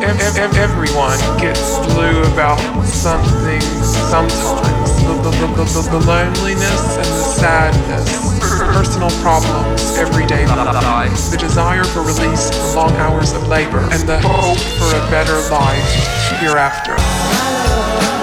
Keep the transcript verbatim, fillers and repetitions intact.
ev- ev- ev- everyone gets blue about something sometimes. The, the, the, the, the, the loneliness and the sadness, personal problems, everyday life, the desire for release from long hours of labor, and the hope for a better life hereafter.